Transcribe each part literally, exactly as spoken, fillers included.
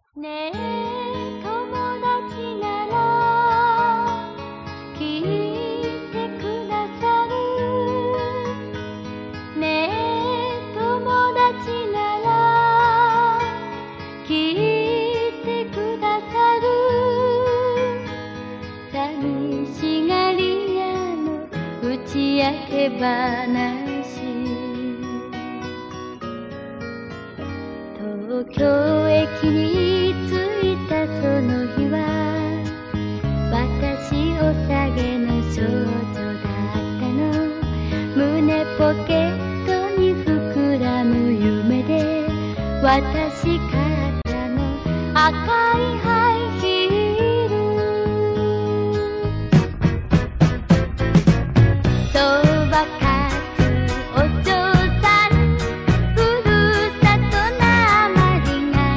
ねえ友達なら聞いてくださる。ねえ友達なら聞いてくださる。寂しがり屋の打ち明け話、東京駅に着いたその日は、私おさげの少女だったの。胸ポケットに膨らむ夢で、私からの赤いハイヒール。そばかすお嬢さん、ふるさとなまりが。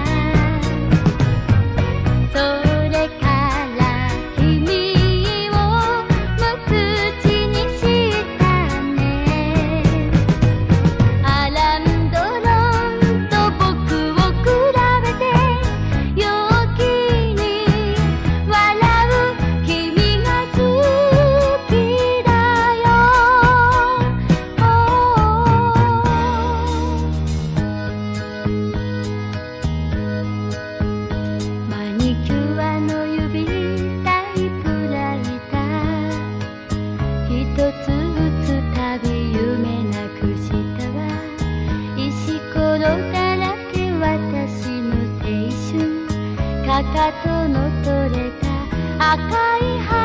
それから君を無口にしたね。アランドロンと僕を比べて陽気に笑う君が好きだよ。マニキュアの指タイプライター、一つ打つたび夢なくしたわ。石ころだらけ私の青春、かかとの取れた赤い花